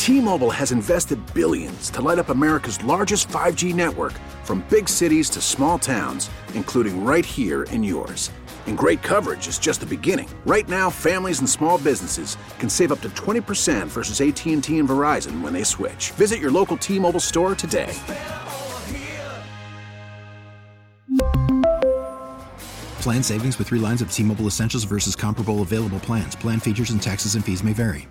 T-Mobile has invested billions to light up America's largest 5G network, from big cities to small towns, including right here in yours. And great coverage is just the beginning. Right now, families and small businesses can save up to 20% versus AT&T and Verizon when they switch. Visit your local T-Mobile store today. Plan savings with 3 lines of T-Mobile Essentials versus comparable available plans. Plan features and taxes and fees may vary.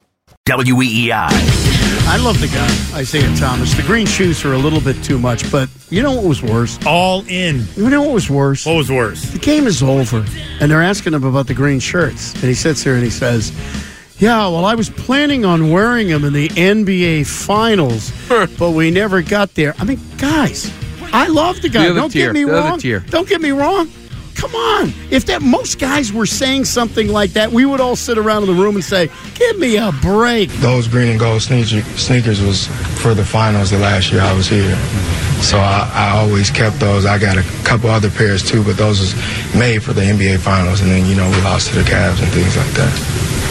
WEEI. I love the guy, Isaiah Thomas. The green shoes are a little bit too much, but you know what was worse? All in. You know what was worse? What was worse? The game is over, and they're asking him about the green shirts. And he sits there and he says, yeah, well, I was planning on wearing them in the NBA Finals, but we never got there. I mean, guys, I love the guy. Don't get me wrong. Don't get me wrong. Come on. If that most guys were saying something like that, we would all sit around in the room and say, give me a break. Those green and gold sneakers was for the finals the last year I was here. So I always kept those. I got a couple other pairs too, but those was made for the NBA Finals. And then, we lost to the Cavs and things like that.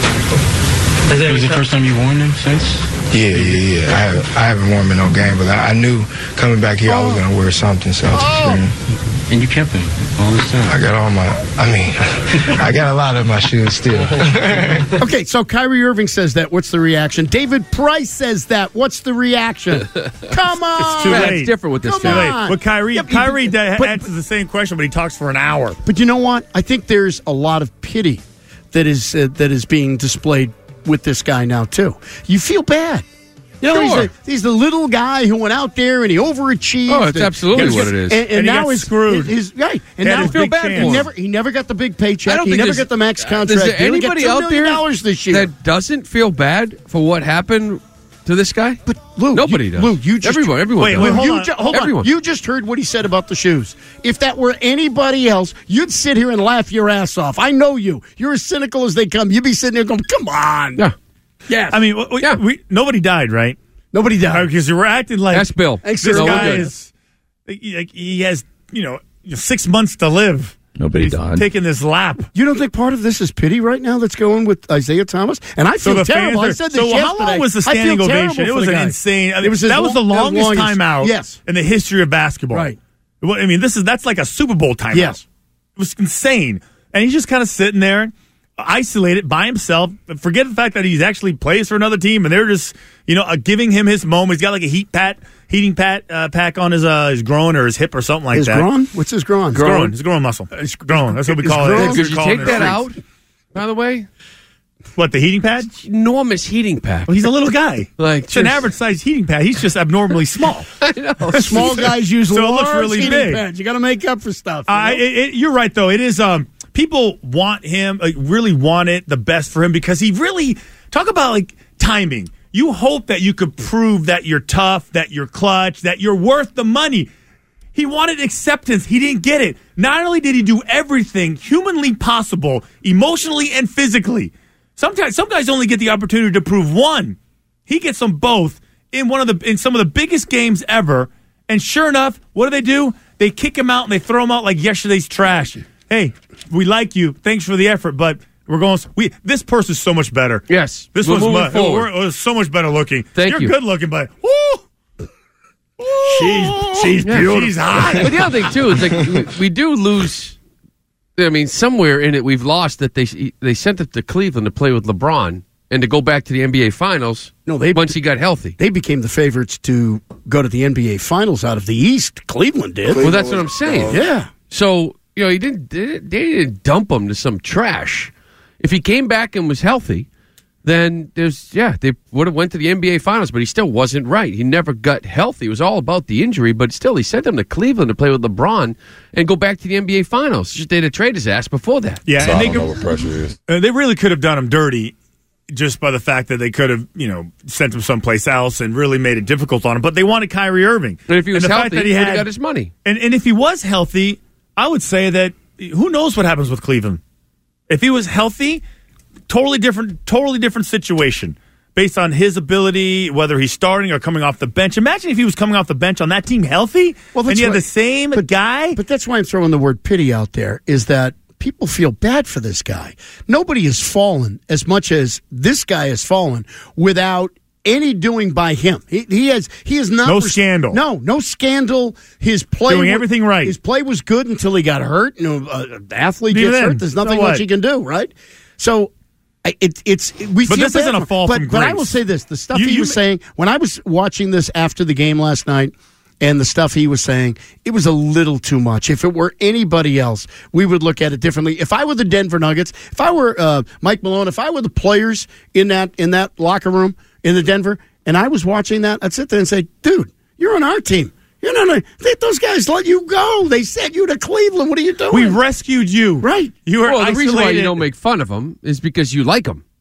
Is that the first time you worn them since? Yeah. I haven't worn them in no game, but I knew coming back here I was going to wear something. So And you kept them all this time. I got a lot of my shoes still. Okay, so Kyrie Irving says that. What's the reaction? David Price says that. What's the reaction? Come on. It's too late. It's different with this Come guy. on. But Kyrie answers the same question, but he talks for an hour. But you know what? I think there's a lot of pity that is being displayed with this guy now, too. You feel bad. He's the little guy who went out there and he overachieved. Oh, it's absolutely what it is. And now got he's screwed. Right. And He had now his big chance. he never got the big paycheck. He think never there's- got the max contract. Is there anybody he got $2 out there million this year. that doesn't feel bad for what happened to this guy? But Lou, nobody does. Lou, you just everyone. Wait, does. hold on. on. You just heard what he said about the shoes. If that were anybody else, you'd sit here and laugh your ass off. I know you. You're as cynical as they come. You'd be sitting there going, "Come on." Yeah. I mean, nobody died, right? Nobody died. Because we're acting like That's Bill. this No, we're guy good. is. He has 6 months to live. Nobody He's died. taking this lap. You don't think part of this is pity right now that's going with Isaiah Thomas? And I feel terrible. I said this yesterday. How long was the I feel standing terrible ovation? It for was the an guy. insane. It was that was the longest timeout Yes. in the history of basketball. Right. I mean, that's like a Super Bowl timeout. Yes. It was insane. And he's just kind of sitting there, isolated by himself. Forget the fact that he actually plays for another team, and they're just giving him his moment. He's got like a heating pack on his groin or his hip or something like His that. groin? What's his groin? His groin muscle. It's groin. That's what we call it. Could you take that out, by the way? What, the heating pad? Enormous heating pack. Well, he's a little guy. It's an average sized heating pad. He's just abnormally small. I know. Small guys use So it looks large really heating big. pads. You got to make up for stuff. You're right, though. It is. People want him, really want it the best for him because he really talk about timing. You hope that you could prove that you're tough, that you're clutch, that you're worth the money. He wanted acceptance. He didn't get it. Not only did he do everything humanly possible, emotionally and physically. Some guys only get the opportunity to prove one. He gets them both in some of the biggest games ever. And sure enough, what do? They kick him out and they throw him out like yesterday's trash. Hey, we like you. Thanks for the effort, but this person's so much better. Yes. This We're moving was forward. so much better looking. Thank You're you. good looking, but she's beautiful. She's hot. But the other thing, too, is we do lose. I mean, somewhere in it, we've lost that they sent it to Cleveland to play with LeBron and to go back to the NBA Finals once he got healthy. They became the favorites to go to the NBA Finals out of the East. Cleveland did. Well, that's what I'm saying. Yeah. So, they didn't dump him to some trash. If he came back and was healthy, then they would have went to the NBA Finals, but he still wasn't right. He never got healthy. It was all about the injury, but still, he sent him to Cleveland to play with LeBron and go back to the NBA Finals. Just they'd have traded his ass before that. Yeah, So and I don't know what pressure is. They really could have done him dirty just by the fact that they could have, sent him someplace else and really made it difficult on him. But they wanted Kyrie Irving. And if he was the healthy, fact that he would have got his money. And if he was healthy, I would say that who knows what happens with Cleveland. If he was healthy, totally different situation based on his ability, whether he's starting or coming off the bench. Imagine if he was coming off the bench on that team healthy, and you had the same guy. But that's why I'm throwing the word pity out there, is that people feel bad for this guy. Nobody has fallen as much as this guy has fallen without any doing by him. He is not no scandal. No scandal. His play doing everything right. His play was good until he got hurt. The athlete gets hurt. There's nothing much he can do, right? So it's we. But this isn't a fall from grace. But I will say this: the stuff he was saying when I was watching this after the game last night. And the stuff he was saying, it was a little too much. If it were anybody else, we would look at it differently. If I were the Denver Nuggets, if I were Mike Malone, if I were the players in that locker room in the Denver, and I was watching that, I'd sit there and say, dude, you're on our team. Those guys let you go. They sent you to Cleveland. What are you doing? We rescued you. Right. You were the reason why you don't make fun of them is because you like them.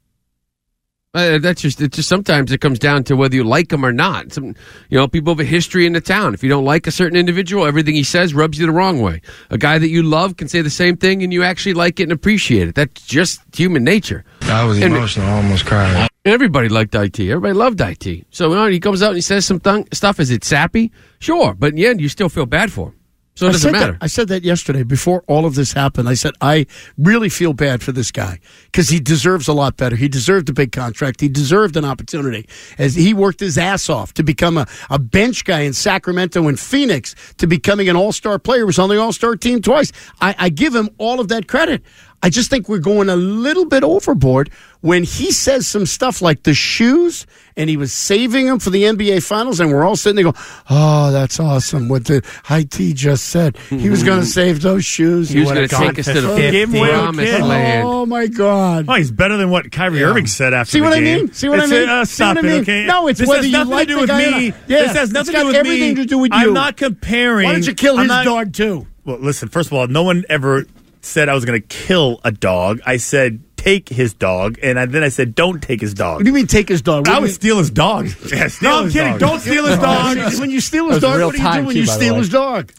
It's just sometimes it comes down to whether you like them or not. People have a history in the town. If you don't like a certain individual, everything he says rubs you the wrong way. A guy that you love can say the same thing and you actually like it and appreciate it. That's just human nature. I was emotional. I almost cried. Everybody liked IT. Everybody loved IT. So he comes out and he says some stuff. Is it sappy? Sure. But in the end, you still feel bad for him. So it doesn't matter. I said that yesterday before all of this happened. I said, I really feel bad for this guy because he deserves a lot better. He deserved a big contract. He deserved an opportunity as he worked his ass off to become a bench guy in Sacramento and Phoenix to becoming an all-star player. He was on the all-star team twice. I give him all of that credit. I just think we're going a little bit overboard when he says some stuff like the shoes, and he was saving them for the NBA Finals, and we're all sitting there going, oh, that's awesome, what the IT just said. He was going to save those shoes. He was going to take us to the promised land. Oh, my God. Oh, he's better than what Kyrie Irving said after the game. See what I mean? Stop it, okay? No, it's this whether has you nothing like to do the with guy me. or not. Yeah, this has nothing to do with everything me. to do with you. I'm not comparing. Why don't you kill his dog, too? Well, listen, first of all, no one ever said I was going to kill a dog. I said take his dog, and then I said don't take his dog. What do you mean take his dog? I would steal his dog. Yeah, no, I'm kidding. Don't steal his dog. When you steal his dog, what do you do when you steal his dog?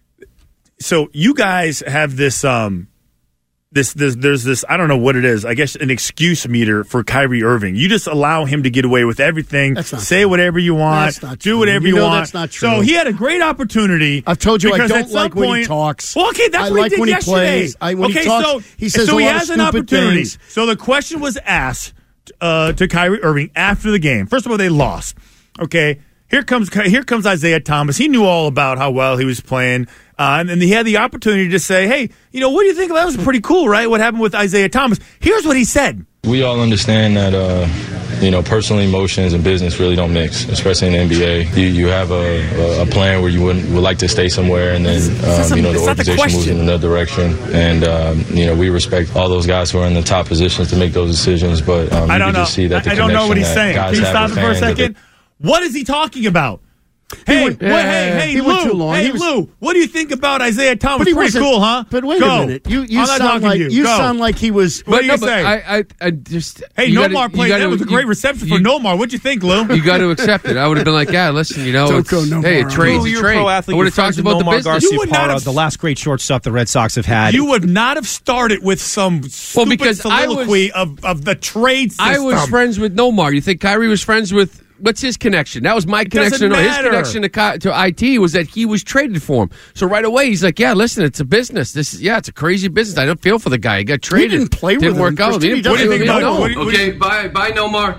So you guys have this there's this, I don't know what it is, I guess an excuse meter for Kyrie Irving. You just allow him to get away with everything. Say whatever you want. Do whatever you want. That's not true. So he had a great opportunity. I've told you I don't like when he talks. Well, okay, that's what he did yesterday. When he talks, he says so a he lot has of an opportunity. things. So the question was asked to Kyrie Irving after the game. First of all, they lost. Okay, here comes Isaiah Thomas. He knew all about how well he was playing. And he had the opportunity to say, hey, what do you think? That was pretty cool, right? What happened with Isaiah Thomas? Here's what he said. We all understand that, personal emotions and business really don't mix, especially in the NBA. You have a plan where you would like to stay somewhere, and then, the organization moves in another direction. And, we respect all those guys who are in the top positions to make those decisions. But I don't know. Just see that I don't know what he's saying. Can you stop it for a second? What is he talking about? Hey, Lou, what do you think about Isaiah Thomas? Pretty cool, huh? But wait a minute. You sound like he was. What do you say? I just. Hey, Nomar played. That was a great reception for Nomar. What'd you think, Lou? You got to accept it. I would have been like, yeah, listen, hey, a trade's a trade. I would have talked about the business. The last great shortstop the Red Sox have had. You would not have started with some stupid soliloquy of the trade system. I was friends with Nomar. You think Kyrie was friends with? What's his connection? That was my connection. No, his connection to IT was that he was traded for him. So right away he's like, "Yeah, listen, it's a business. It's a crazy business. I don't feel for the guy. He got traded. He didn't play with him. Work out. What do you think about it? Okay, bye, Nomar."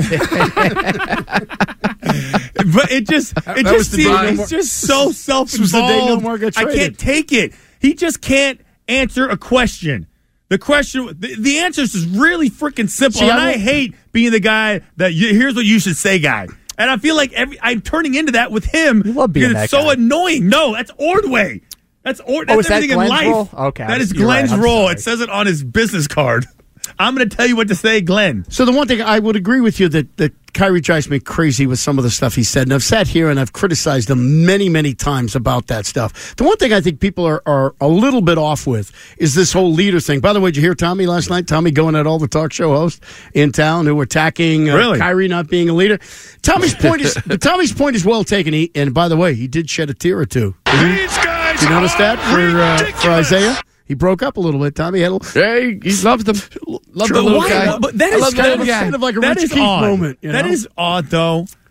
But it just seems so self-involved. I can't take it. He just can't answer a question. The question, the answer is really freaking simple. And I hate being the guy that here's what you should say guy. And I feel like I'm turning into that with him. You love being because that it's so guy. Annoying. No, that's Ordway. That's everything in life. Role? Okay, that is Glenn's role. It says it on his business card. I'm going to tell you what to say, Glenn. So the one thing I would agree with you that Kyrie drives me crazy with some of the stuff he said, and I've sat here and I've criticized him many, many times about that stuff. The one thing I think people are a little bit off with is this whole leader thing. By the way, did you hear Tommy last night? Tommy going at all the talk show hosts in town who were attacking Kyrie not being a leader. Tommy's point is well taken. And by the way, he did shed a tear or two. These guys did you notice that for Isaiah? He broke up a little bit, Tommy. He loves them. Love the little guy. But that is kind of like a Rich Keefe moment. That is odd, though,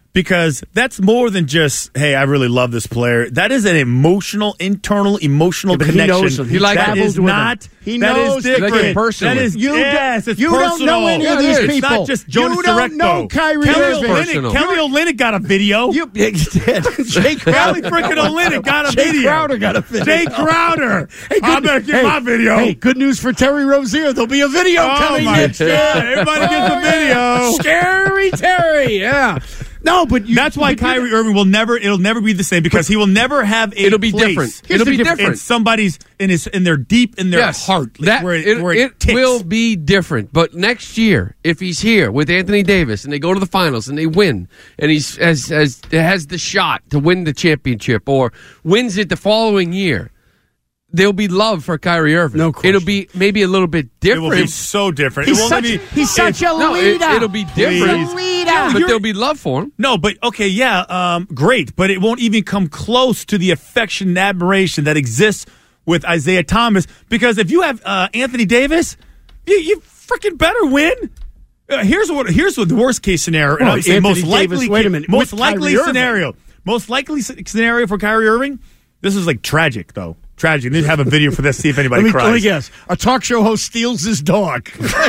because that's more than just, hey, I really love this player. That is an internal connection. He knows him. That is not. He that knows is different. Like personally. That is yes. It's you personal. don't know any of these people. It's not just Jonas You don't know Kyrie Irving. Kelly Olynyk got a video. You did. Jay Kelly freaking Olynyk got a video. Jay Crowder got a video. Jay Crowder. I'm gonna get my video. Hey, good news for Terry Rozier. There'll be a video coming next year. Everybody gets a video. Scary Terry. Yeah. No, but that's why Kyrie Irving will never. It'll never be the same because he will never have a. It'll be place. different. It'll be different. In somebody's in their deep in their heart. That where it will be different. But next year, if he's here with Anthony Davis and they go to the finals and they win, and he's has the shot to win the championship or wins it the following year, there'll be love for Kyrie Irving. No question. It'll be maybe a little bit different. It will be so different. He's such a leader. It'll be different. Yeah, but there'll be love for him. No, but okay, yeah, great. But it won't even come close to the affection and admiration that exists with Isaiah Thomas. Because if you have Anthony Davis, you freaking better win. Here's what the worst case scenario. And I'm saying most likely. Wait a minute. Most likely scenario. Most likely scenario for Kyrie Irving. This is like tragic, though. Tragic. They have a video for this. See if anybody cries. Let me guess. A talk show host steals his dog.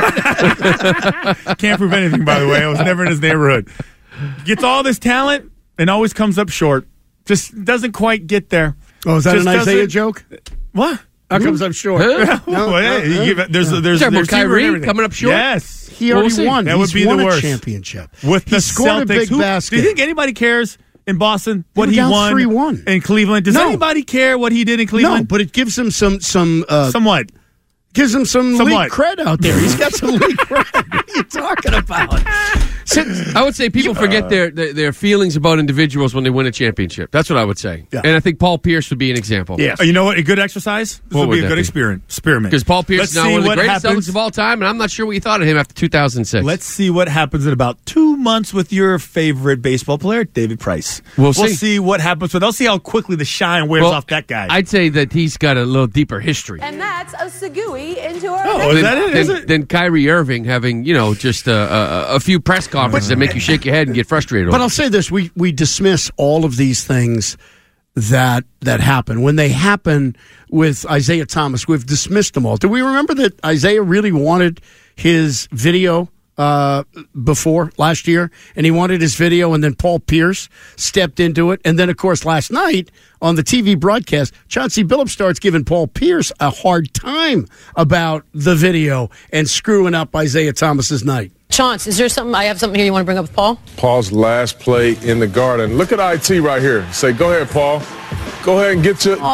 Can't prove anything, by the way. I was never in his neighborhood. Gets all this talent and always comes up short. Just doesn't quite get there. Oh, is that an Isaiah joke? What? How comes I'm short? There's Kyrie coming up short. Yes, he already won. That would be the worst championship with the scored Celtics. a big basket. Do you think anybody cares in Boston what he won 3-1 in Cleveland? Does anybody care what he did in Cleveland? No, but it gives him somewhat. Gives him some league cred out there. He's got some league cred. What are you talking about? I would say people forget their feelings about individuals when they win a championship. That's what I would say. Yeah. And I think Paul Pierce would be an example. Yes. You know what? A good exercise? This would be a good experiment. Because Paul Pierce is now one of the greatest Celtics of all time, and I'm not sure what you thought of him after 2006. Let's see what happens in about 2 months with your favorite baseball player, David Price. We'll see what happens with. I'll see how quickly the shine wears off that guy. I'd say that he's got a little deeper history. And that's a Segui into our is that it? Is it? Than Kyrie Irving having, just a few press conferences that make you shake your head and get frustrated. But I'll say this: we dismiss all of these things that happen. When they happen with Isaiah Thomas, we've dismissed them all. Do we remember that Isaiah really wanted his video before last year, and he wanted his video, and then Paul Pierce stepped into it, and then of course last night on the TV broadcast, Chauncey Billups starts giving Paul Pierce a hard time about the video and screwing up Isaiah Thomas's night. Chauncey, is there something? I have something here you want to bring up with Paul? Paul's last play in the Garden. Look at IT right here. Say, go ahead, Paul. Go ahead and get your shine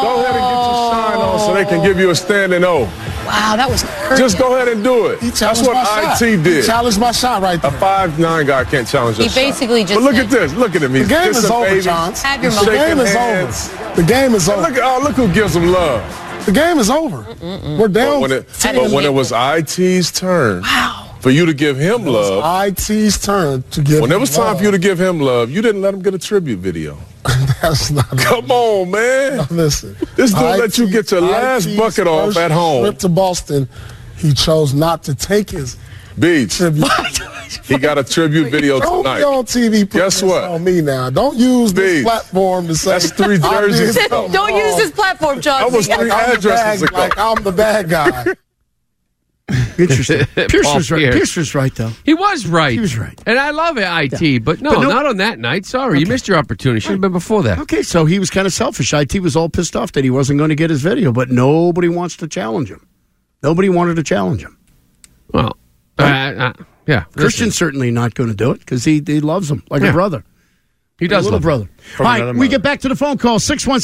on so they can give you a standing O. Wow, that was crazy. Just go ahead and do it. That's what IT did. He challenged my shot right there. A 5'9" guy can't challenge your shot. He basically just. But look at this. Look at him. He's the game is over, baby. Chance. Have your The game is over. The game is over. Look who gives him love. The game is over. We're down. But when it was IT's turn. Wow. For you to give him love. IT's turn to give him love. When it was time for you to give him love, you didn't let him get a tribute video. That's not. Come on, man. No, listen. This dude let you get your last bucket off at home. Trip to Boston, he chose not to take his Beach. He got a tribute video tonight. Don't be on TV. Guess what? On me now. Don't use this platform to say. That's 3 jerseys. Don't use this platform, Chauncey. That was 3 addresses ago. Like I'm the bad guy. Interesting. Pierce was right. Pierce was right, though. He was right. He was right. And I love IT, but not on that night. Sorry, you missed your opportunity. Should have been before that. Okay, so he was kind of selfish. IT was all pissed off that he wasn't going to get his video, but nobody wants to challenge him. Nobody wanted to challenge him. Well, yeah. Christian's certainly not going to do it because he loves him like a brother. He does, little brother. All right, we get back to the phone call,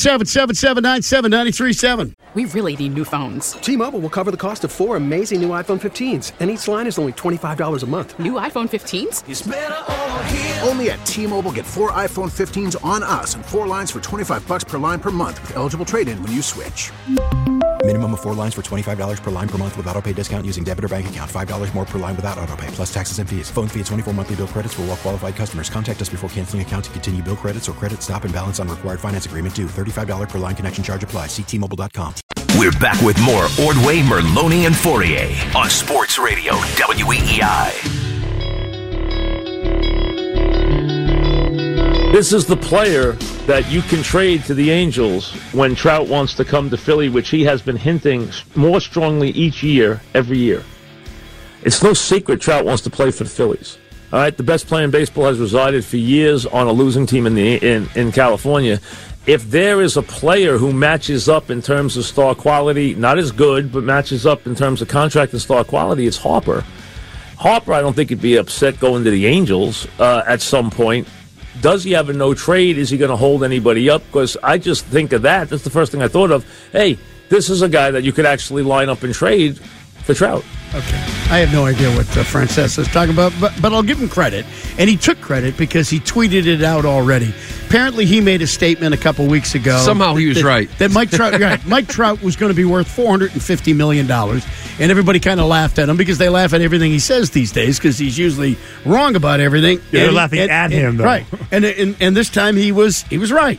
617-779-7937. We really need new phones. T-Mobile will cover the cost of 4 amazing new iPhone 15s, and each line is only $25 a month. New iPhone 15s? It's better over here. Only at T-Mobile, get 4 iPhone 15s on us and 4 lines for $25 per line per month with eligible trade-in when you switch. Minimum of 4 lines for $25 per line per month with autopay discount using debit or bank account. $5 more per line without autopay, plus taxes and fees. Phone fee at 24 monthly bill credits for well-qualified customers. Contact us before canceling account to continue bill credits or credit stop and balance on required finance agreement due. $35 per line connection charge applies. See T-Mobile.com. We're back with more Ordway, Merloni, and Fourier on Sports Radio WEEI. This is the player that you can trade to the Angels when Trout wants to come to Philly, which he has been hinting more strongly each year, every year. It's no secret Trout wants to play for the Phillies. All right, the best player in baseball has resided for years on a losing team in California. If there is a player who matches up in terms of star quality, not as good, but matches up in terms of contract and star quality, it's Harper. Harper, I don't think he'd be upset going to the Angels at some point. Does he have a no trade? Is he going to hold anybody up? Because I just think of that. That's the first thing I thought of. Hey, this is a guy that you could actually line up and trade for Trout. Okay. I have no idea what Francesa is talking about, but I'll give him credit. And he took credit because he tweeted it out already. Apparently, he made a statement a couple weeks ago. Somehow he was right. That Mike Trout was going to be worth $450 million. And everybody kind of laughed at him because they laugh at everything he says these days because he's usually wrong about everything. Yeah, they're laughing at him, though. Right. And this time he was right.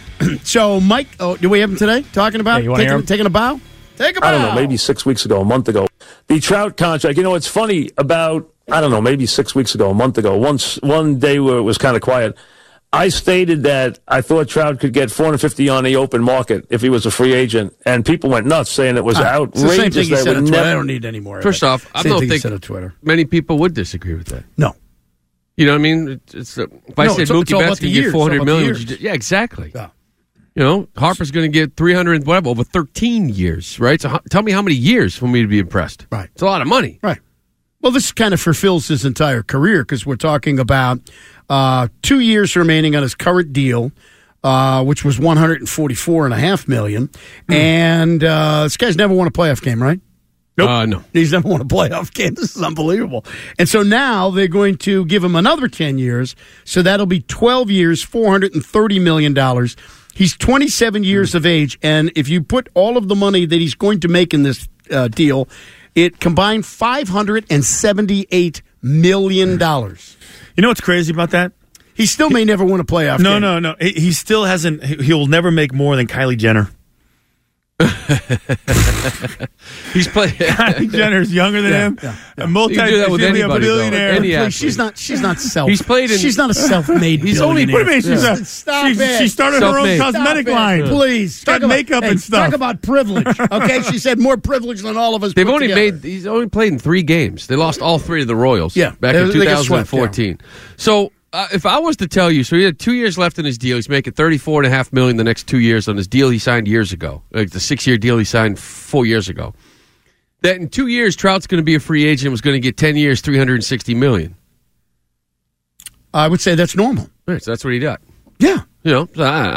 So, Mike, do we have him today talking about taking a bow? Take a bow. I don't know, maybe 6 weeks ago, a month ago. The Trout contract, it's funny, about, I don't know, maybe 6 weeks ago, a month ago, one day where it was kind of quiet, I stated that I thought Trout could get $450 on the open market if he was a free agent, and people went nuts saying it was outrageous. It's the same thing he said on Twitter. I don't need any more. First off, I don't think many people would disagree with that. No. You know what I mean? If I said Mookie Betts can get $400 million, yeah, exactly. Yeah. Harper's going to get 300 whatever over 13 years, right? So tell me how many years for me to be impressed. Right. It's a lot of money. Right. Well, this kind of fulfills his entire career because we're talking about 2 years remaining on his current deal, which was $144.5 million. And this guy's never won a playoff game, right? Nope. No. He's never won a playoff game. This is unbelievable. And so now they're going to give him another 10 years. So that'll be 12 years, $430 million. He's 27 years of age, and if you put all of the money that he's going to make in this deal, it combined $578 million. You know what's crazy about that? He still may never win a playoff game. No. He still hasn't. He'll never make more than Kylie Jenner. He's playing. Kylie Jenner's younger than him. Yeah. A billionaire. She's not self. He's played in. She's not a self-made. He's billionaire. What do you mean? She started her own cosmetic line. Please, got makeup and stuff. Talk about privilege. Okay, she said more privilege than all of us. He's only played in 3 games. They lost all 3 to the Royals. Yeah, back in 2014. Swept, So. If I was to tell you, so he had 2 years left in his deal. He's making $34.5 million the next 2 years on his deal he signed years ago, like the 6-year deal he signed 4 years ago. That in 2 years, Trout's going to be a free agent. Was going to get 10 years, $360 million. I would say that's normal. Right, so that's what he got. Yeah, so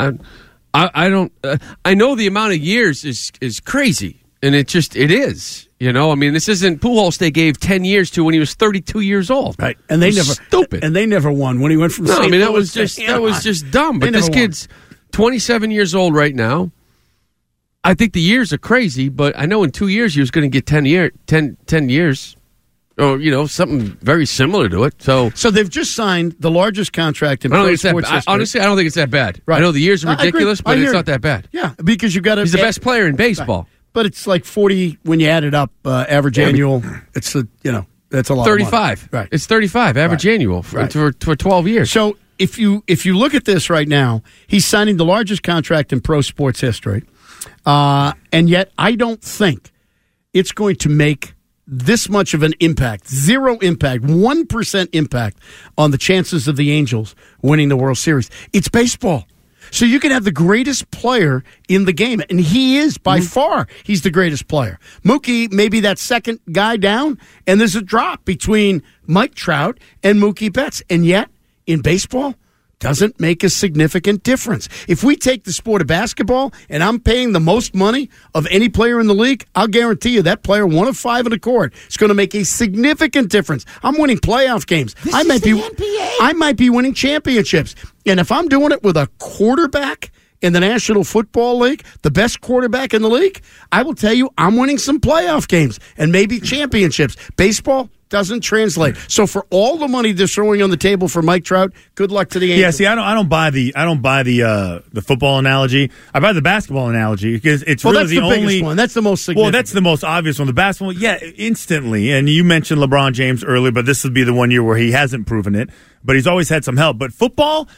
I don't. I know the amount of years is crazy, and it is. This isn't Pujols they gave 10 years to when he was 32 years old. Right. And they never stupid. And they never won when he went from St. Louis. That was just dumb. But this kid's 27 years old right now. I think the years are crazy, but I know in 2 years he was going to get 10 years. Or, something very similar to it. So they've just signed the largest contract in pro sports history. Honestly, I don't think it's that bad. Right. I know the years are ridiculous, but it's not that bad. Yeah, because you've got to... He's the best player in baseball. Right. But it's like 40 when you add it up, average annual. It's that's a lot. 35, right? It's 35 average annual for 12 years. So if you look at this right now, he's signing the largest contract in pro sports history, and yet I don't think it's going to make this much of an impact. 0 impact, 1% impact on the chances of the Angels winning the World Series. It's baseball. So you can have the greatest player in the game, and he is, by far, he's the greatest player. Mookie may be that second guy down, and there's a drop between Mike Trout and Mookie Betts. And yet, in baseball, doesn't make a significant difference. If we take the sport of basketball, and I'm paying the most money of any player in the league, I'll guarantee you that player, 1 of 5 in a court, is going to make a significant difference. I'm winning playoff games. I might be winning championships. And if I'm doing it with a quarterback in the National Football League, the best quarterback in the league, I will tell you I'm winning some playoff games and maybe championships. Baseball doesn't translate. So for all the money they're throwing on the table for Mike Trout, good luck to the Angels. Yeah, see, I don't buy the football analogy. I buy the basketball analogy because it's really that's the only biggest one. That's the most significant. Well, that's the most obvious one. The basketball, yeah, instantly. And you mentioned LeBron James earlier, but this would be the one year where he hasn't proven it. But he's always had some help. But football,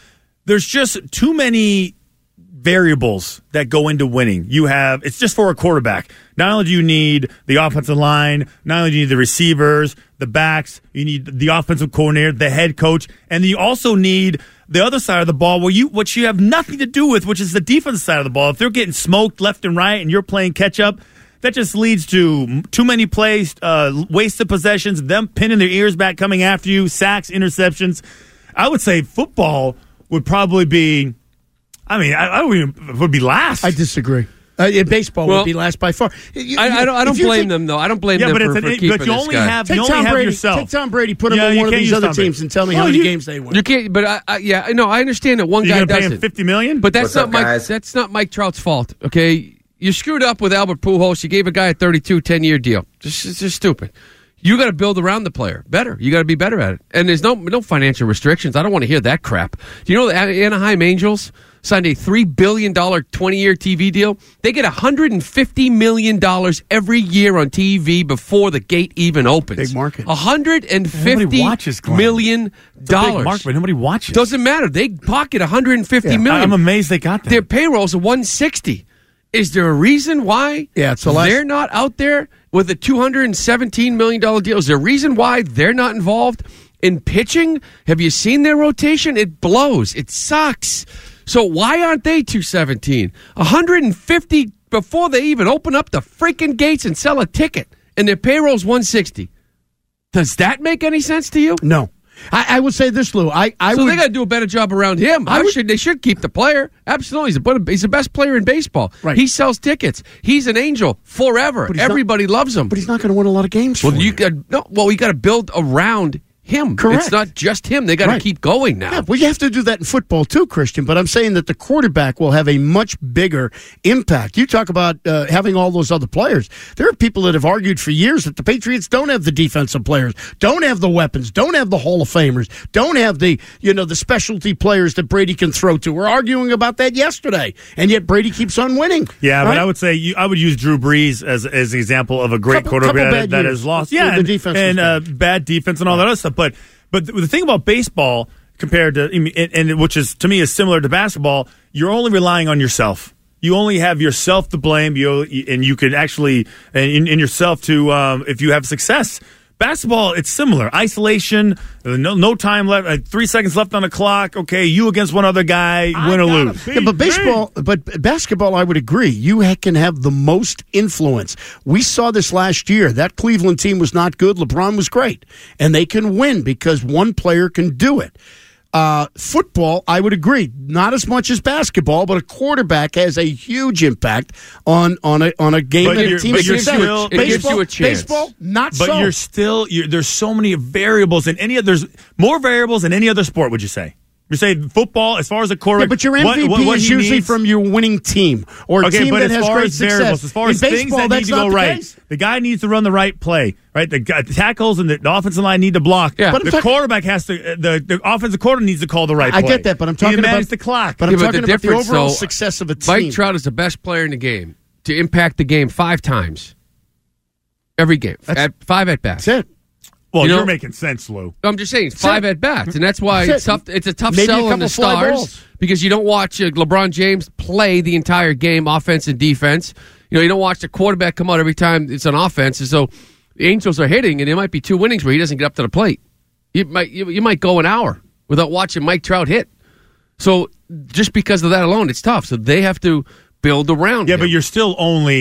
there's just too many variables that go into winning. It's just for a quarterback. Not only do you need the offensive line, not only do you need the receivers, the backs, you need the offensive coordinator, the head coach, and you also need the other side of the ball which you have nothing to do with, which is the defense side of the ball. If they're getting smoked left and right and you're playing catch up, that just leads to too many plays, wasted possessions, them pinning their ears back coming after you, sacks, interceptions. I would say football would probably be, I would be last. I disagree. In baseball, would be last by far. I don't blame them, though. I don't blame them for keeping this guy. You only have yourself. Take Tom Brady, put him on one of these other teams, and tell me how many games they win. You can't. But I understand that one guy doesn't. Pay him $50 million? But that's not Mike Trout's fault. Okay, you screwed up with Albert Pujols. You gave a guy a 10-year deal. It's just stupid. You got to build around the player better. You got to be better at it. And there's no financial restrictions. I don't want to hear that crap. Do you know the Anaheim Angels signed a $3 billion 20-year TV deal? They get $150 million every year on TV before the gate even opens. Big market. $150 million. It's a big market, but nobody watches. Doesn't matter. They pocket $150 million. I'm amazed they got that. Their payrolls are $160. Is there a reason why they're not out there with a $217 million deal? Is there a reason why they're not involved in pitching? Have you seen their rotation? It blows. It sucks. So why aren't they 217? 150 before they even open up the freaking gates and sell a ticket, and their payroll's 160. Does that make any sense to you? No. I would say this, Lou. They got to do a better job around him. They should keep the player. Absolutely. He's the best player in baseball. Right. He sells tickets. He's an angel forever. Everybody loves him. But he's not going to win a lot of games you got to build around him. Correct. It's not just him. They got to keep going now. Yeah, well, you have to do that in football too, Christian. But I'm saying that the quarterback will have a much bigger impact. You talk about having all those other players. There are people that have argued for years that the Patriots don't have the defensive players, don't have the weapons, don't have the Hall of Famers, don't have the specialty players that Brady can throw to. We're arguing about that yesterday, and yet Brady keeps on winning. Yeah, right? But I would say I would use Drew Brees as an example of a great quarterback that has lost. Yeah, the defense and bad defense and all that other stuff. But the thing about baseball compared to, and which is to me is similar to basketball, you're only relying on yourself. You only have yourself to blame. And you could actually in yourself to if you have success. Basketball, it's similar. Isolation, no time left, 3 seconds left on the clock. Okay, you against one other guy, win or lose. Yeah, but basketball, I would agree. You can have the most influence. We saw this last year. That Cleveland team was not good. LeBron was great. And they can win because one player can do it. Football, I would agree, not as much as basketball, but a quarterback has a huge impact on a game and a team. It gives you a chance. Baseball, not but so. There's so many variables in there's more variables than any other sport. Would you say? You say football as far as a quarterback, but your MVP is usually from your winning team or a team that has great success. As far as things that need to go right, the guy needs to run the right play, right? The tackles and the offensive line need to block. Yeah. But the quarterback has to. The offensive coordinator needs to call the right play. I get that, but I'm talking about the clock. But I'm talking about the overall success of a team. Mike Trout is the best player in the game to impact the game 5 times every game. 5 at bats. That's it. Well, you're making sense, Lou. I'm just saying 5 at bats, and that's why it's tough. It's a tough sell on the Stars because you don't watch LeBron James play the entire game, offense and defense. You don't watch the quarterback come out every time it's on offense, and so the Angels are hitting, and there might be 2 innings where he doesn't get up to the plate. You might go an hour without watching Mike Trout hit. So just because of that alone, it's tough. So they have to build around. Yeah, him. but you're still.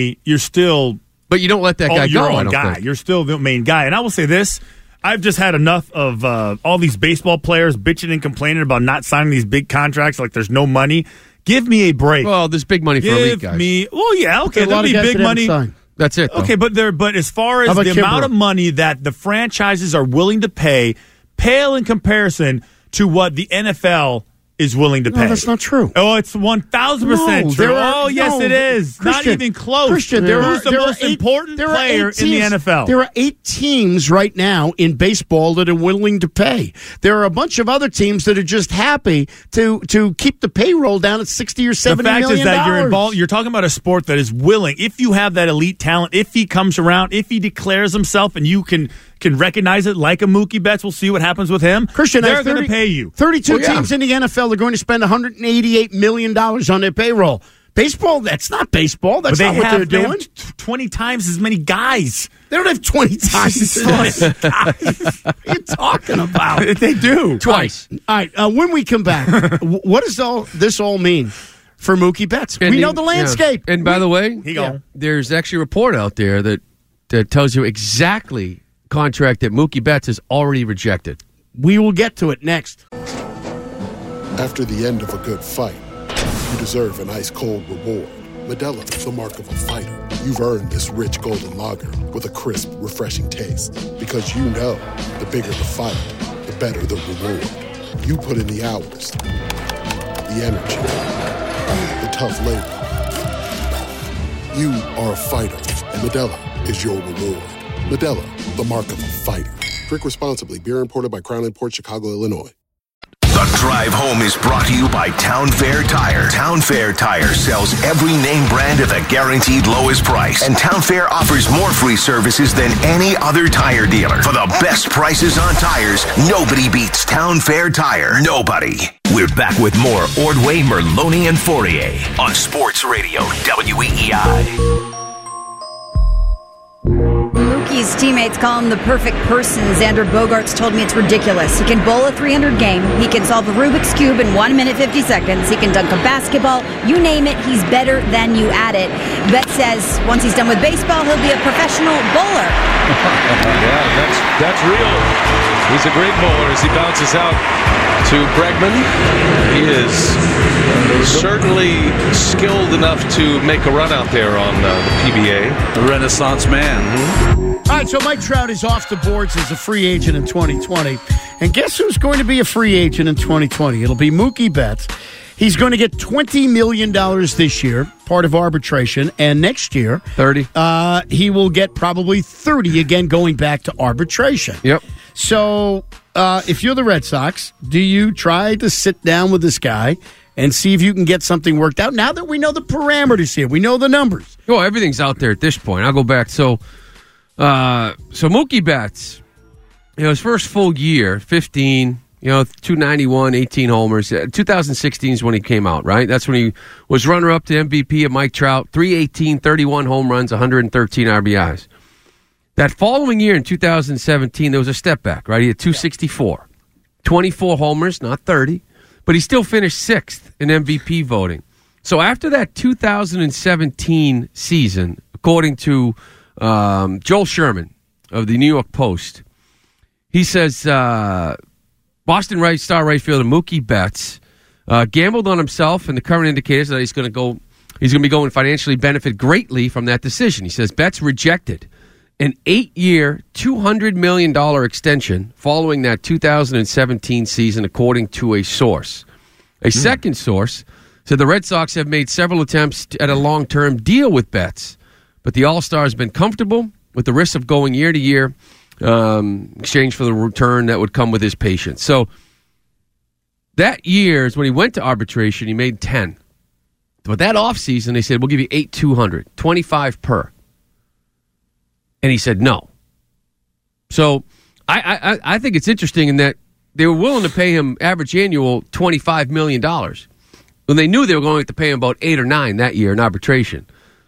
But you don't let that guy go. Your own guy. You're still the main guy, and I will say this. I've just had enough of all these baseball players bitching and complaining about not signing these big contracts like there's no money. Give me a break. Well, there's big money for elite guys. There'll be big money. That's it. Okay, but as far as the amount of money that the franchises are willing to pay, pale in comparison to what the NFL is willing to pay. No, that's not true. Oh, it's 1,000% true. Yes, it is. Not even close. Christian, who's the most important player in the NFL? There are 8 teams right now in baseball that are willing to pay. There are a bunch of other teams that are just happy to keep the payroll down at $60 or $70 million. The fact is that you're involved. You're talking about a sport that is willing. If you have that elite talent, if he comes around, if he declares himself, and you can can recognize it like a Mookie Betts. We'll see what happens with him. Christian, they're going to pay you. 32 teams in the NFL are going to spend $188 million on their payroll. Baseball, that's not baseball. That's not what they're doing. They have 20 times as many guys. They don't have 20 times as many guys. What are you talking about? They do. Twice. All right, when we come back, what does this all mean for Mookie Betts? We know the landscape. Yeah. And by the way, there's actually a report out there that tells you exactly contract that Mookie Betts has already rejected. We will get to it next. After the end of a good fight, you deserve an ice-cold reward. Modelo, the mark of a fighter. You've earned this rich golden lager with a crisp, refreshing taste. Because you know, the bigger the fight, the better the reward. You put in the hours, the energy, the tough labor. You are a fighter, and Modelo is your reward. Modelo, the mark of a fighter. Drink responsibly. Beer imported by Crown Imports, Chicago, Illinois. The drive home is brought to you by Town Fair Tire. Town Fair Tire sells every name brand at the guaranteed lowest price. And Town Fair offers more free services than any other tire dealer. For the best prices on tires, nobody beats Town Fair Tire. Nobody. We're back with more Ordway, Merloni, and Fourier on Sports Radio WEEI. Mookie's teammates call him the perfect person. Xander Bogaerts told me it's ridiculous. He can bowl a 300 game. He can solve a Rubik's Cube in 1 minute 50 seconds. He can dunk a basketball. You name it, he's better than you at it. Betts says once he's done with baseball, he'll be a professional bowler. Yeah, that's real. He's a great bowler as he bounces out to Bregman. He is certainly skilled enough to make a run out there on the PBA. A renaissance man. All right, so Mike Trout is off the boards as a free agent in 2020. And guess who's going to be a free agent in 2020? It'll be Mookie Betts. He's going to get $20 million this year, part of arbitration, and next year 30. He will get probably 30 again, going back to arbitration. Yep. So if you're the Red Sox, do you try to sit down with this guy and see if you can get something worked out? Now that we know the parameters here, we know the numbers. Well, everything's out there at this point. I'll go back. So Mookie Betts, his first full year, 15. 291, 18 homers. 2016 is when he came out, right? That's when he was runner-up to MVP of Mike Trout. 318, 31 home runs, 113 RBIs. That following year in 2017, there was a step back, right? He had 264. 24 homers, not 30. But he still finished sixth in MVP voting. So after that 2017 season, according to Joel Sherman of the New York Post, he says... Boston star right fielder Mookie Betts gambled on himself, and the current indicators that he's going to be going financially benefit greatly from that decision. He says Betts rejected an 8-year, $200 million extension following that 2017 season, according to a source. A second source said the Red Sox have made several attempts at a long-term deal with Betts, but the All-Star has been comfortable with the risk of going year to year. Exchange for the return that would come with his patience. So that year is when he went to arbitration, he made 10. But that offseason, they said, we'll give you 8,200, 25 per. And he said no. So I think it's interesting in that they were willing to pay him average annual $25 million. When they knew they were going to pay him about 8 or 9 that year in arbitration.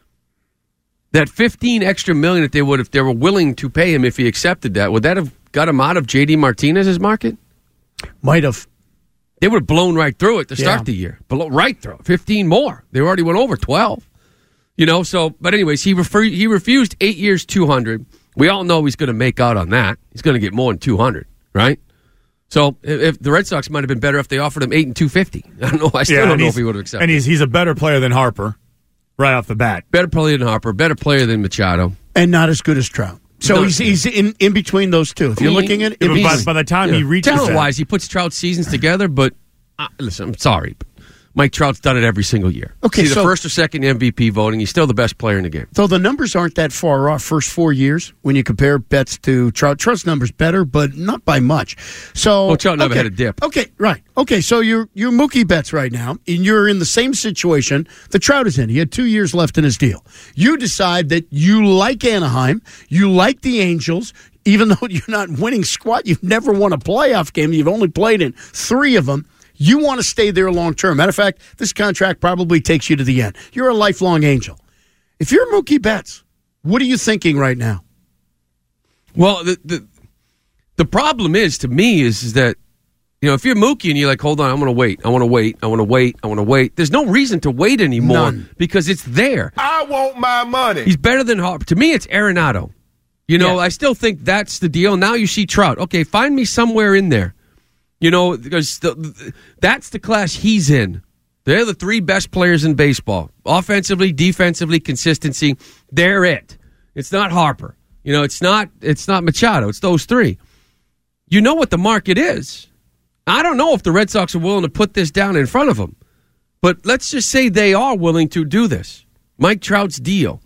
That 15 extra million that if they were willing to pay him if he accepted that, would that have got him out of J.D. Martinez's market? Might have. They would have blown right through it to start the year. Right through 15 more. They already went over 12. But anyways, he refused 8 years, 200. We all know he's going to make out on that. He's going to get more than 200, right? So if the Red Sox might have been better if they offered him 8 and 250. I don't know. I still don't know if he would have accepted. And he's a better player than Harper. Right off the bat. Better player than Harper, better player than Machado. And not as good as Trout. So he's in between those two. If you're looking at it, by the time he reaches talent-wise, he puts Trout seasons together, but listen, I'm sorry. But Mike Trout's done it every single year. Okay, he's the first or second MVP voting. He's still the best player in the game. So the numbers aren't that far off first 4 years when you compare Betts to Trout. Trout's numbers better, but not by much. So Trout never had a dip. Okay, right. Okay, so you're Mookie Betts right now, and you're in the same situation that Trout is in. He had 2 years left in his deal. You decide that you like Anaheim, you like the Angels, even though you're not winning squat, you've never won a playoff game. You've only played in 3 of them. You want to stay there long term. Matter of fact, this contract probably takes you to the end. You're a lifelong Angel. If you're Mookie Betts, what are you thinking right now? Well, the problem is, to me, is that, if you're Mookie and you're like, hold on, I want to wait. There's no reason to wait anymore. None. Because it's there. I want my money. He's better than Harper. To me, it's Arenado. I still think that's the deal. Now you see Trout. Okay, find me somewhere in there. Because that's the class he's in. They're the 3 best players in baseball. Offensively, defensively, consistency. They're it. It's not Harper. It's not Machado. It's those 3. You know what the market is. I don't know if the Red Sox are willing to put this down in front of them. But let's just say they are willing to do this. Mike Trout's deal.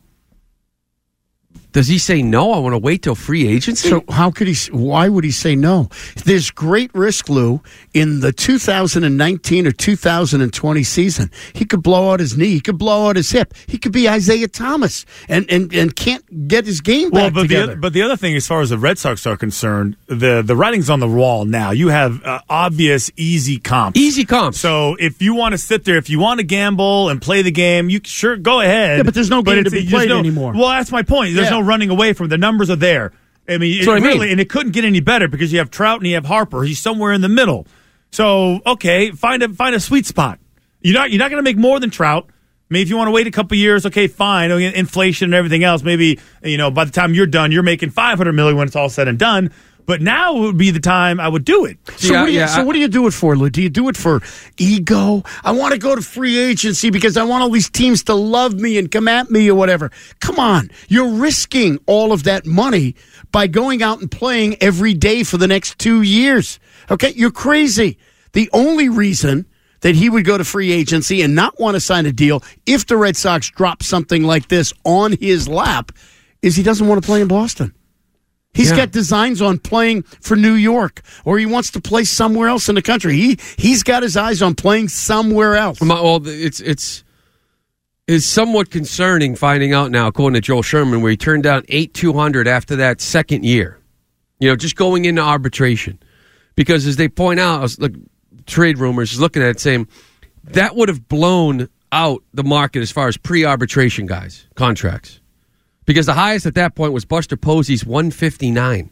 Does he say no? I want to wait till free agency? So why would he say no? There's great risk, Lou, in the 2019 or 2020 season. He could blow out his knee. He could blow out his hip. He could be Isaiah Thomas and can't get his game back together. But the other thing, as far as the Red Sox are concerned, the writing's on the wall now. You have obvious, easy comps. Easy comps. So if you want to sit there, if you want to gamble and play the game, you sure go ahead. Yeah, but there's no game to be played anymore. Well, that's my point. There's no running away from the numbers are there. I mean, and it couldn't get any better because you have Trout and you have Harper. He's somewhere in the middle. So okay, find a sweet spot. You're not going to make more than Trout. I mean, if you want to wait a couple years, okay, fine. Inflation and everything else, maybe by the time you're done, you're making $500 million when it's all said and done. But now would be the time I would do it. So what do you do it for, Lou? Do you do it for ego? I want to go to free agency because I want all these teams to love me and come at me or whatever. Come on. You're risking all of that money by going out and playing every day for the next 2 years. Okay? You're crazy. The only reason that he would go to free agency and not want to sign a deal if the Red Sox drop something like this on his lap is he doesn't want to play in Boston. He's got designs on playing for New York, or he wants to play somewhere else in the country. He's got his eyes on playing somewhere else. Well, it's somewhat concerning finding out now, according to Joel Sherman, where he turned down $8,200 after that second year. Just going into arbitration, because as they point out, trade rumors looking at it saying that would have blown out the market as far as pre-arbitration guys contracts. Because the highest at that point was Buster Posey's $159.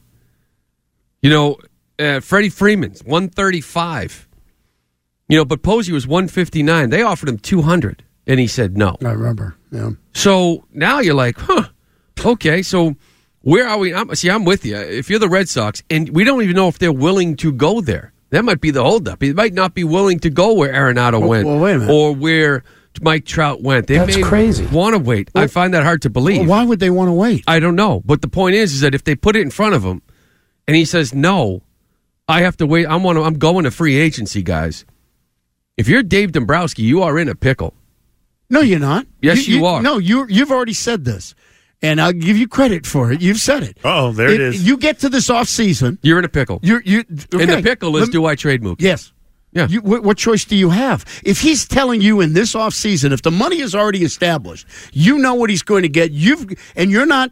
Freddie Freeman's $135. But Posey was $159. They offered him $200, and he said no. I remember. Yeah. So now you're like, okay. So where are we? I'm with you. If you're the Red Sox, and we don't even know if they're willing to go there. That might be the holdup. He might not be willing to go where Arenado went, wait a minute. or where Mike Trout went. That's crazy. Want to wait? I find that hard to believe. Well, why would they want to wait? I don't know. But the point is that if they put it in front of him, and he says no, I have to wait. I'm going to free agency, guys. If you're Dave Dombrowski, you are in a pickle. No, you're not. Yes, you are. No, you've already said this, and I'll give you credit for it. You've said it. Oh, there it is. You get to this offseason. You're in a pickle. Okay. And the pickle is, do I trade Mookie? Yes. Yeah. What choice do you have? If he's telling you in this offseason, if the money is already established, you know what he's going to get. You're not,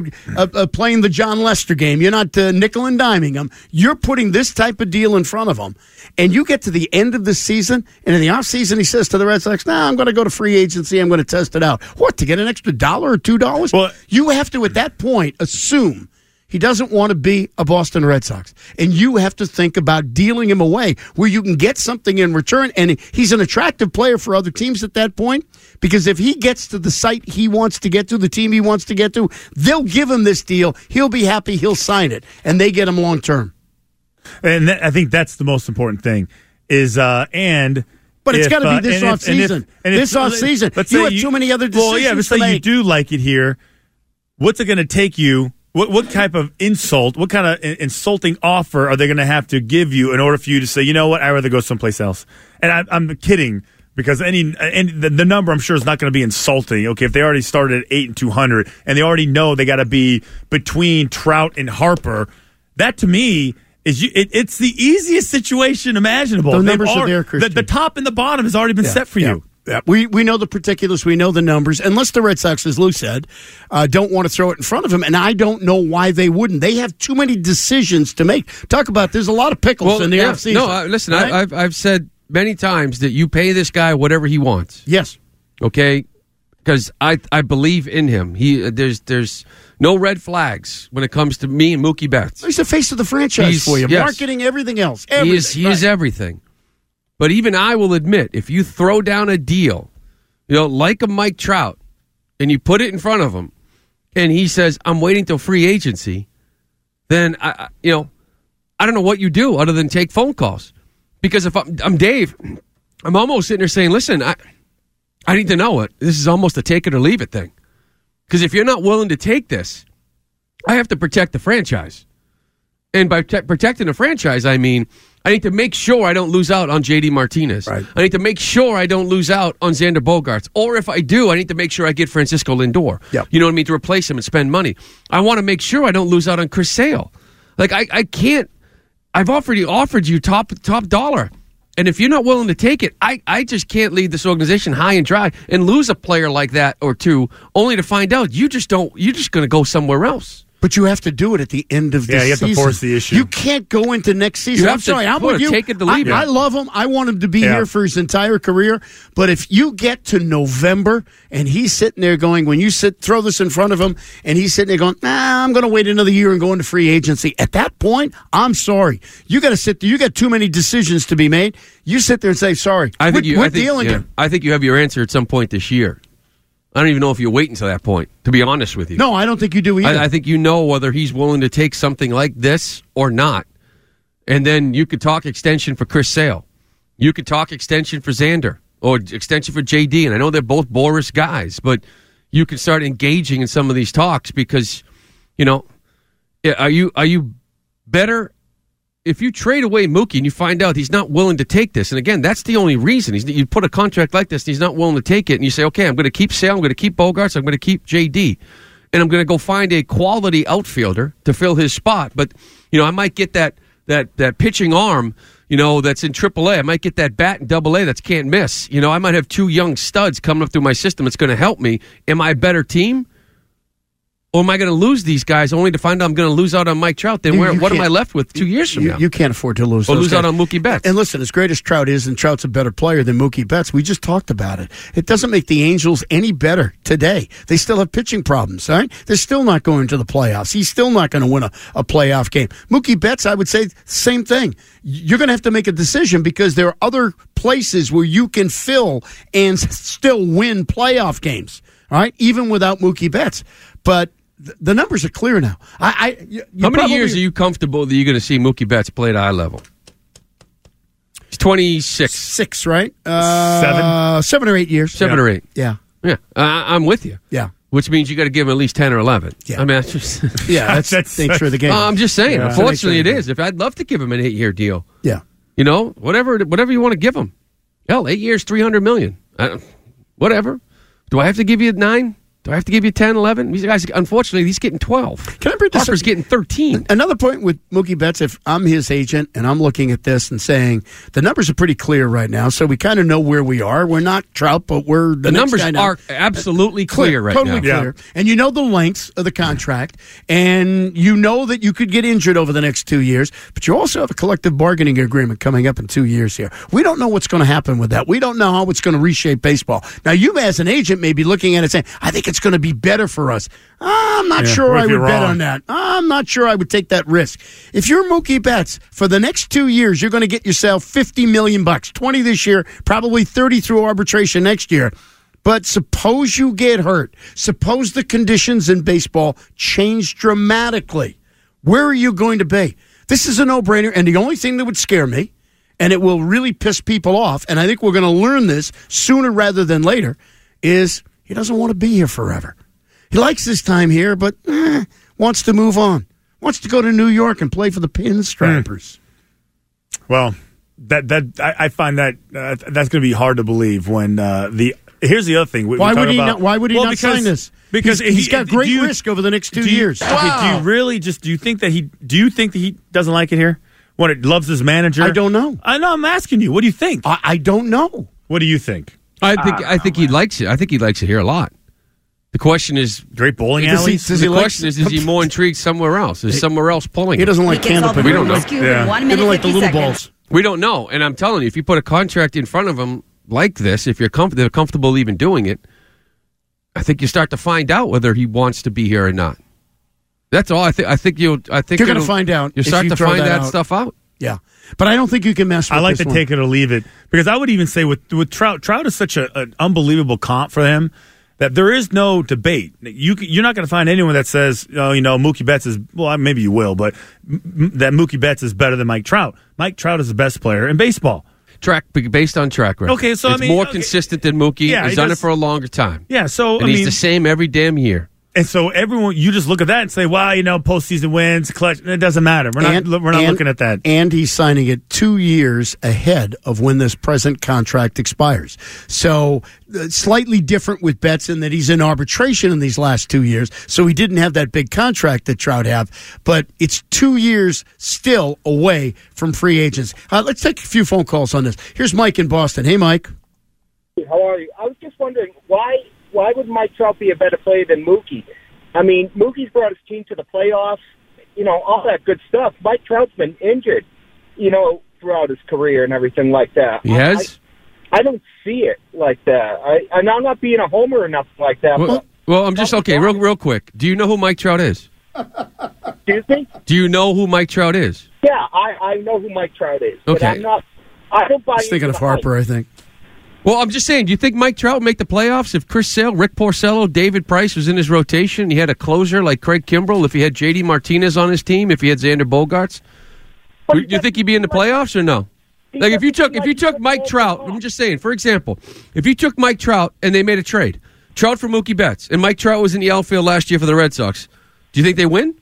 playing the John Lester game. You're not nickel and diming him. You're putting this type of deal in front of him. And you get to the end of the season, and in the offseason he says to the Red Sox, I'm going to go to free agency. I'm going to test it out. What, to get an extra $1 or $2? Well, you have to, at that point, assume he doesn't want to be a Boston Red Sox. And you have to think about dealing him away where you can get something in return. And he's an attractive player for other teams at that point, because if he gets to the site he wants to get to, the team he wants to get to, they'll give him this deal. He'll be happy. He'll sign it. And they get him long term. And I think that's the most important thing is, but it's got to be this offseason. This offseason. You have too many other decisions to make. You do like it here. What's it going to take you? What type of insult, what kind of insulting offer are they going to have to give you in order for you to say, you know what, I'd rather go someplace else? And I'm kidding, because the number I'm sure is not going to be insulting. Okay, if they already started at $8,200 and they already know they got to be between Trout and Harper, that to me is it's the easiest situation imaginable. The numbers are there, Christian. The top and the bottom has already been set for you. Yeah, we know the particulars. We know the numbers. Unless the Red Sox, as Lou said, don't want to throw it in front of him, and I don't know why they wouldn't. They have too many decisions to make. Talk about there's a lot of pickles in the offseason. No, listen, right? I've said many times that you pay this guy whatever he wants. Yes. Okay? Because I believe in him. There's no red flags when it comes to me and Mookie Betts. He's the face of the franchise for you. Yes. Marketing, everything else. He is everything. But even I will admit, if you throw down a deal, like a Mike Trout, and you put it in front of him, and he says, I'm waiting till free agency, then, I don't know what you do other than take phone calls. Because if I'm Dave, I'm almost sitting there saying, listen, I need to know it. This is almost a take it or leave it thing. Because if you're not willing to take this, I have to protect the franchise. And by protecting the franchise, I mean, I need to make sure I don't lose out on J.D. Martinez. Right. I need to make sure I don't lose out on Xander Bogaerts. Or if I do, I need to make sure I get Francisco Lindor. Yep. You know what I mean? To replace him and spend money. I want to make sure I don't lose out on Chris Sale. Like, I can't. I've offered you top dollar. And if you're not willing to take it, I just can't leave this organization high and dry and lose a player like that or two, only to find out you're just going to go somewhere else. But you have to do it at the end of the season. Yeah, you have to force the issue. You can't go into next season. I'm sorry, I'm with you. Take it to leave it. I love him. I want him to be here for his entire career. But if you get to November and he's sitting there going, when you throw this in front of him, and he's sitting there going, I'm going to wait another year and go into free agency. At that point, I'm sorry. You got to sit there. You got too many decisions to be made. You sit there and say, sorry. I think you have your answer at some point this year. I don't even know if you wait until that point, to be honest with you. No, I don't think you do either. I think you know whether he's willing to take something like this or not. And then you could talk extension for Chris Sale. You could talk extension for Xander or extension for JD. And I know they're both Boris guys, but you could start engaging in some of these talks because, are you better if you trade away Mookie and you find out he's not willing to take this, and again, that's the only reason. You put a contract like this and he's not willing to take it, and you say, okay, I'm going to keep Sale, I'm going to keep Bogaerts, I'm going to keep JD, and I'm going to go find a quality outfielder to fill his spot. But, I might get that pitching arm, that's in AAA. I might get that bat in AA that can't miss. I might have two young studs coming up through my system that's going to help me. Am I a better team? Or am I going to lose these guys only to find out I'm going to lose out on Mike Trout? Then what am I left with 2 years from now? You can't afford to lose. Or lose out on Mookie Betts. And listen, as great as Trout is, and Trout's a better player than Mookie Betts, we just talked about it. It doesn't make the Angels any better today. They still have pitching problems, all right? They're still not going to the playoffs. He's still not going to win a playoff game. Mookie Betts, I would say, same thing. You're going to have to make a decision because there are other places where you can fill and still win playoff games, all right? Even without Mookie Betts. But the numbers are clear now. How many years are you comfortable that you're going to see Mookie Betts play at a high level? He's 26. 6, right? 7 or 8 years. 7 or 8. Yeah. Yeah. I'm with you. Yeah. Which means you got to give him at least 10 or 11. Yeah. I mean, that's just that's nature of the game. I'm just saying. Yeah. Unfortunately, it is. I'd love to give him an 8-year deal. Yeah. Whatever you want to give him. Hell, 8 years, $300 million. Whatever. Do I have to give you 9? Do I have to give you 10, 11? These guys, unfortunately, he's getting 12. Can I bring this Harper's getting 13. Another point with Mookie Betts, if I'm his agent and I'm looking at this and saying the numbers are pretty clear right now, so we kind of know where we are. We're not Trout, but we're the numbers next guy are absolutely clear right totally now. Clear. Yeah. And you know the lengths of the contract, and you know that you could get injured over the next 2 years, but you also have a collective bargaining agreement coming up in 2 years here. We don't know what's going to happen with that. We don't know how it's going to reshape baseball. Now, you as an agent may be looking at it saying, I think it's going to be better for us. I'm not sure I would bet on that. I'm not sure I would take that risk. If you're Mookie Betts, for the next 2 years, you're going to get yourself $50 million, 20 this year, probably 30 through arbitration next year. But suppose you get hurt. Suppose the conditions in baseball change dramatically. Where are you going to be? This is a no-brainer, and the only thing that would scare me, and it will really piss people off, and I think we're going to learn this sooner rather than later, is he doesn't want to be here forever. He likes his time here, but wants to move on. Wants to go to New York and play for the Pinstripers. Well, I find that that's going to be hard to believe when here's the other thing. Why would he not sign this? Because he's got great risk over the next 2 years. Wow. Do you think that he doesn't like it here? Loves his manager? I don't know. I know. I'm asking you. What do you think? I don't know. What do you think? I think he likes it. I think he likes it here a lot. The question is, great bowling alleys. The question is he more intrigued somewhere else? Is somewhere else pulling? He doesn't like canopy. We don't know. He doesn't like the little balls. We don't know. And I'm telling you, if you put a contract in front of him like this, if they're comfortable even doing it, I think you start to find out whether he wants to be here or not. That's all. I think you're going to find out. You start to find that stuff out. Yeah, but I don't think you can mess with I like this to one. take it or leave it, because I would even say with Trout is such an unbelievable comp for him that there is no debate. You're not going to find anyone that says, Mookie Betts is, well, maybe you will, but that Mookie Betts is better than Mike Trout. Mike Trout is the best player in baseball. Based on track record. Okay, so it's more consistent than Mookie. Yeah, he's done it for a longer time. Yeah, so and he's the same every damn year. And so everyone, you just look at that and say, "Wow, postseason wins, clutch." It doesn't matter. We're not looking at that. And he's signing it 2 years ahead of when this present contract expires. So slightly different with Betts in that he's in arbitration in these last 2 years. So he didn't have that big contract that Trout have, but it's 2 years still away from free agents. Let's take a few phone calls on this. Here's Mike in Boston. Hey, Mike. How are you? I was just wondering why would Mike Trout be a better player than Mookie? I mean, Mookie's brought his team to the playoffs, all that good stuff. Mike Trout's been injured, throughout his career and everything like that. He has? I don't see it like that. I'm not being a homer or nothing like that. Well, I'm just, okay, real quick. Do you know who Mike Trout is? Excuse me? Do you know who Mike Trout is? Yeah, I know who Mike Trout is. Okay. But I don't buy He's thinking of Harper, I think. Well, I'm just saying, do you think Mike Trout would make the playoffs if Chris Sale, Rick Porcello, David Price was in his rotation? He had a closer like Craig Kimbrell, if he had J.D. Martinez on his team, if he had Xander Bogaerts? Do you think he'd be in the playoffs or no? Like if you took Mike Trout, I'm just saying, for example, if you took Mike Trout and they made a trade, Trout for Mookie Betts, and Mike Trout was in the outfield last year for the Red Sox, do you think they win?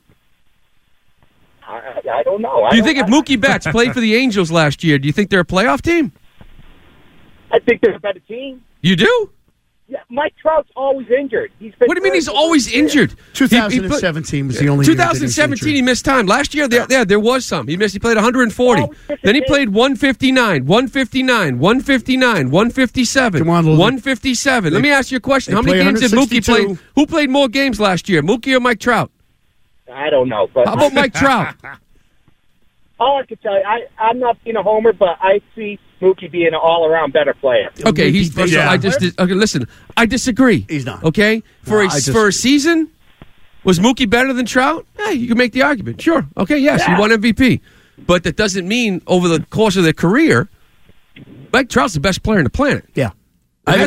I don't know. Do you think if Mookie Betts played for the Angels last year, do you think they're a playoff team? I think they're a better team. You do? Yeah, Mike Trout's always injured. What do you mean he's always injured? 2017 was the only year that he was 2017 he missed time. Last year, there was some. He played 140. Then he played 159, 159, 159, 157, 157. Let me ask you a question. How many games did Mookie play? Who played more games last year, Mookie or Mike Trout? I don't know. But how about Mike Trout? All I can tell you, I'm not being a homer, but I see Mookie being an all-around better player. Okay, listen, I disagree. He's not. Okay? For a season, was Mookie better than Trout? Hey, you can make the argument. Sure. Okay, yes, he won MVP. But that doesn't mean over the course of their career, Mike Trout's the best player on the planet. Yeah. I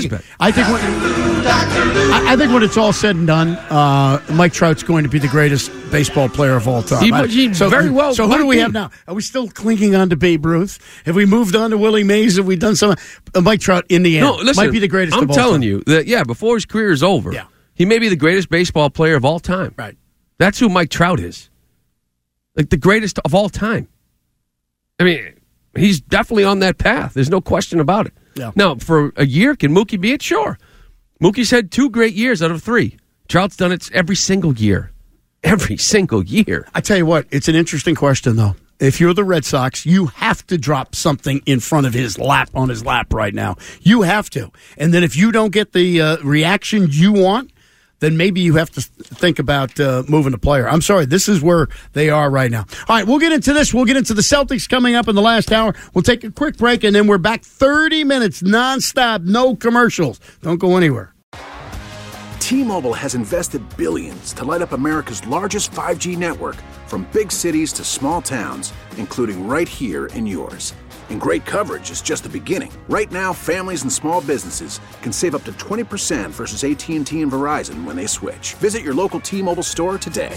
think when it's all said and done, Mike Trout's going to be the greatest baseball player of all time. Very well. So who do we have now? Are we still clinging on to Babe Ruth? Have we moved on to Willie Mays? Have we done something? Mike Trout, in the end, might be the greatest of all time. I'm telling you that, before his career is over, he may be the greatest baseball player of all time. Right. That's who Mike Trout is. Like the greatest of all time. I mean, he's definitely on that path. There's no question about it. Yeah. Now, for a year, can Mookie be it? Sure. Mookie's had 2 great years out of 3. Trout's done it every single year. Every single year. I tell you what, it's an interesting question, though. If you're the Red Sox, you have to drop something in front of his lap, on his lap right now. You have to. And then if you don't get the reaction you want, then maybe you have to think about moving the player. I'm sorry, this is where they are right now. All right, we'll get into this. We'll get into the Celtics coming up in the last hour. We'll take a quick break, and then we're back 30 minutes nonstop, no commercials. Don't go anywhere. T-Mobile has invested billions to light up America's largest 5G network, from big cities to small towns, including right here in yours. And great coverage is just the beginning. Right now, families and small businesses can save up to 20% versus AT&T and Verizon when they switch. Visit your local T-Mobile store today.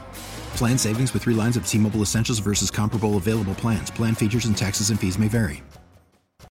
Plan savings with 3 lines of T-Mobile Essentials versus comparable available plans. Plan features and taxes and fees may vary.